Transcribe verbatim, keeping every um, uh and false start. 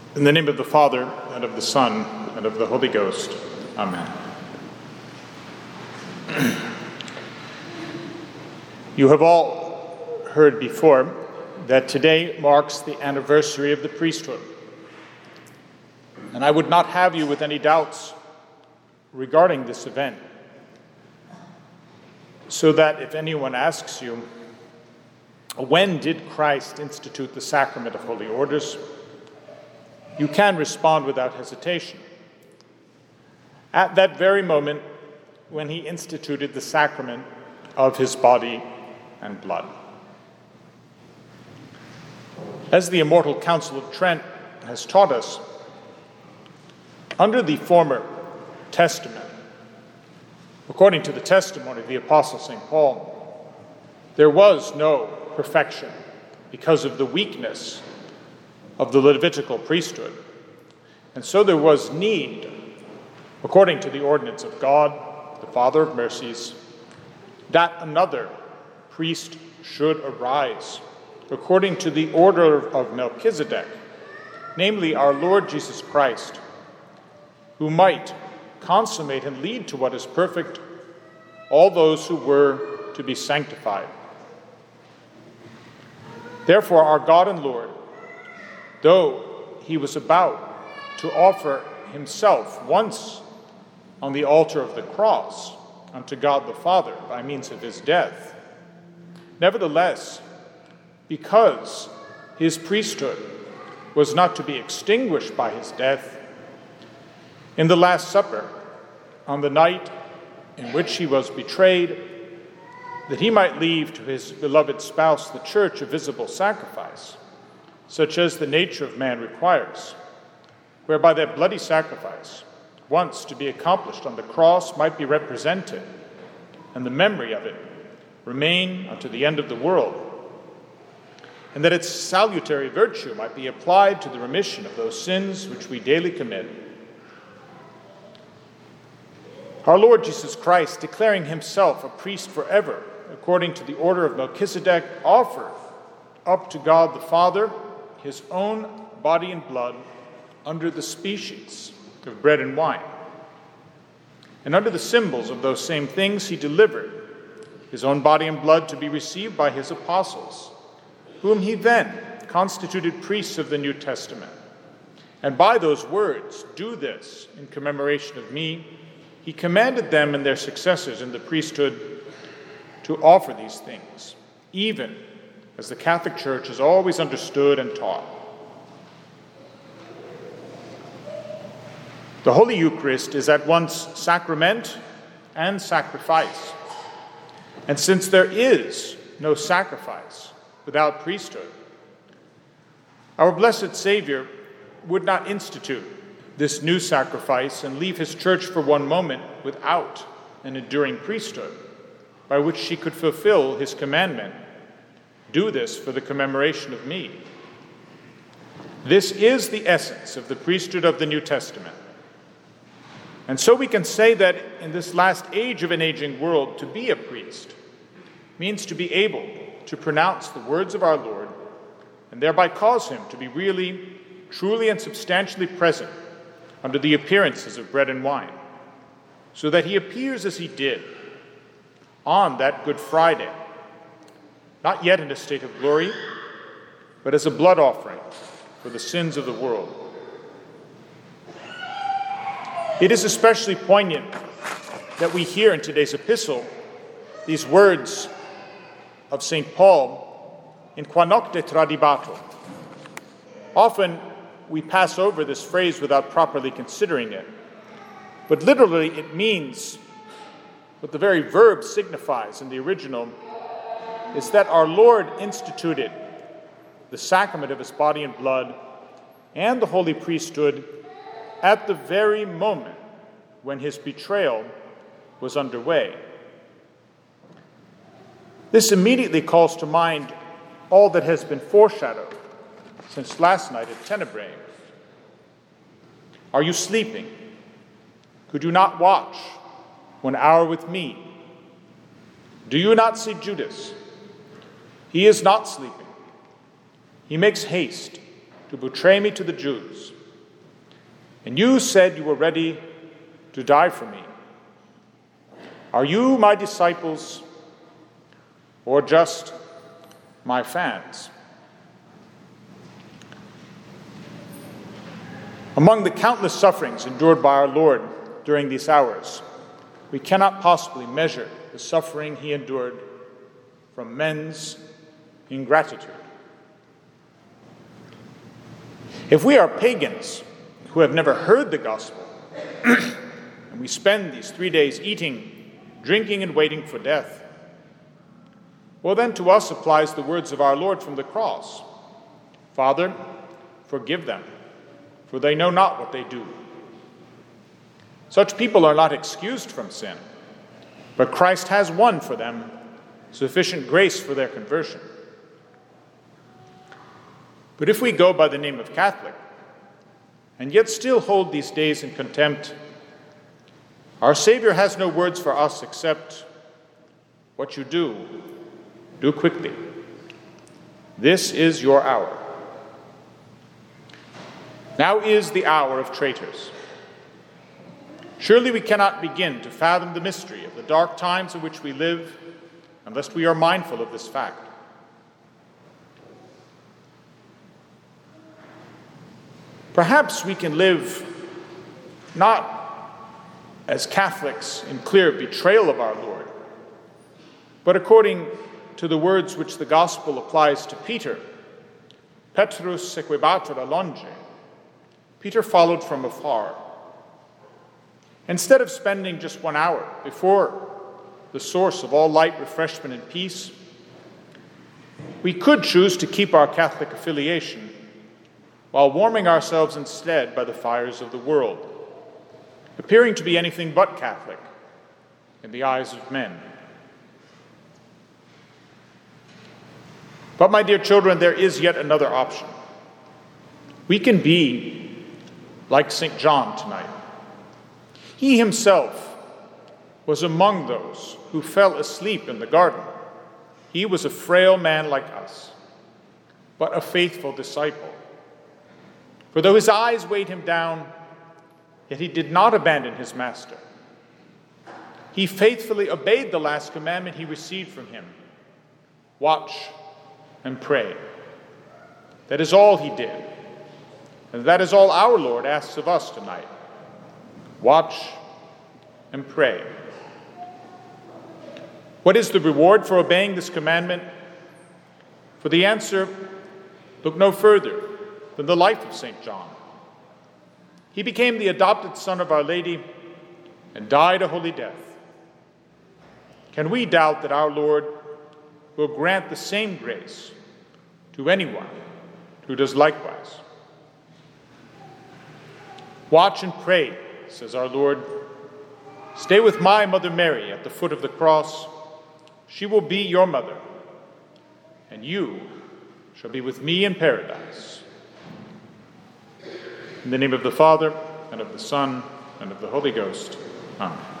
In the name of the Father, and of the Son, and of the Holy Ghost. Amen. You have all heard before that today marks the anniversary of the priesthood. And I would not have you with any doubts regarding this event, so that if anyone asks you, when did Christ institute the sacrament of holy orders, you can respond without hesitation. At that very moment when he instituted the sacrament of his body and blood. As the immortal Council of Trent has taught us, under the former testament, according to the testimony of the Apostle Saint Paul, there was no perfection because of the weakness of the Levitical priesthood. And so there was need, according to the ordinance of God, the Father of mercies, that another priest should arise, according to the order of Melchizedek, namely our Lord Jesus Christ, who might consummate and lead to what is perfect all those who were to be sanctified. Therefore, our God and Lord, though he was about to offer himself once on the altar of the cross unto God the Father by means of his death, nevertheless, because his priesthood was not to be extinguished by his death, in the Last Supper, on the night in which he was betrayed, that he might leave to his beloved spouse, the church, a visible sacrifice, such as the nature of man requires, whereby that bloody sacrifice, once to be accomplished on the cross, might be represented, and the memory of it remain unto the end of the world, and that its salutary virtue might be applied to the remission of those sins which we daily commit. Our Lord Jesus Christ, declaring himself a priest forever, according to the order of Melchizedek, offered up to God the Father his own body and blood under the species of bread and wine. And under the symbols of those same things he delivered his own body and blood to be received by his apostles, whom he then constituted priests of the New Testament. And by those words, "Do this in commemoration of me," he commanded them and their successors in the priesthood to offer these things, even as the Catholic Church has always understood and taught. The Holy Eucharist is at once sacrament and sacrifice. And since there is no sacrifice without priesthood, our blessed Savior would not institute this new sacrifice and leave his church for one moment without an enduring priesthood, by which she could fulfill his commandment, "Do this for the commemoration of me." This is the essence of the priesthood of the New Testament. And so we can say that in this last age of an aging world, to be a priest means to be able to pronounce the words of our Lord and thereby cause him to be really, truly, and substantially present under the appearances of bread and wine, so that he appears as he did on that Good Friday, not yet in a state of glory, but as a blood offering for the sins of the world. It is especially poignant that we hear in today's epistle these words of Saint Paul in Qua nocte tradibatur. Often we pass over this phrase without properly considering it, but literally it means what the very verb signifies in the original is that our Lord instituted the sacrament of his body and blood and the holy priesthood at the very moment when his betrayal was underway. This immediately calls to mind all that has been foreshadowed since last night at Tenebrae. Are you sleeping? Could you not watch one hour with me? Do you not see Judas? He is not sleeping. He makes haste to betray me to the Jews. And you said you were ready to die for me. Are you my disciples or just my fans? Among the countless sufferings endured by our Lord during these hours, we cannot possibly measure the suffering he endured from men's ingratitude. If we are pagans who have never heard the gospel, and we spend these three days eating, drinking, and waiting for death, well, then to us applies the words of our Lord from the cross. Father, forgive them, for they know not what they do. Such people are not excused from sin, but Christ has won for them sufficient grace for their conversion. But if we go by the name of Catholic, and yet still hold these days in contempt, our Savior has no words for us except, what you do, do quickly. This is your hour. Now is the hour of traitors. Surely we cannot begin to fathom the mystery of the dark times in which we live unless we are mindful of this fact. Perhaps we can live not as Catholics in clear betrayal of our Lord, but according to the words which the gospel applies to Peter, Petrus sequebatur a longe. Peter followed from afar. Instead of spending just one hour before the source of all light, refreshment, and peace, we could choose to keep our Catholic affiliation while warming ourselves instead by the fires of the world, appearing to be anything but Catholic in the eyes of men. But, my dear children, there is yet another option. We can be like Saint John tonight. He himself was among those who fell asleep in the garden. He was a frail man like us, but a faithful disciple. For though his eyes weighed him down, yet he did not abandon his master. He faithfully obeyed the last commandment he received from him: watch and pray. That is all he did. And that is all our Lord asks of us tonight. Watch and pray. What is the reward for obeying this commandment? For the answer, look no further than the life of Saint John. He became the adopted son of Our Lady and died a holy death. Can we doubt that our Lord will grant the same grace to anyone who does likewise? Watch and pray, says our Lord. Stay with my Mother Mary at the foot of the cross. She will be your mother, and you shall be with me in paradise. In the name of the Father, and of the Son, and of the Holy Ghost. Amen.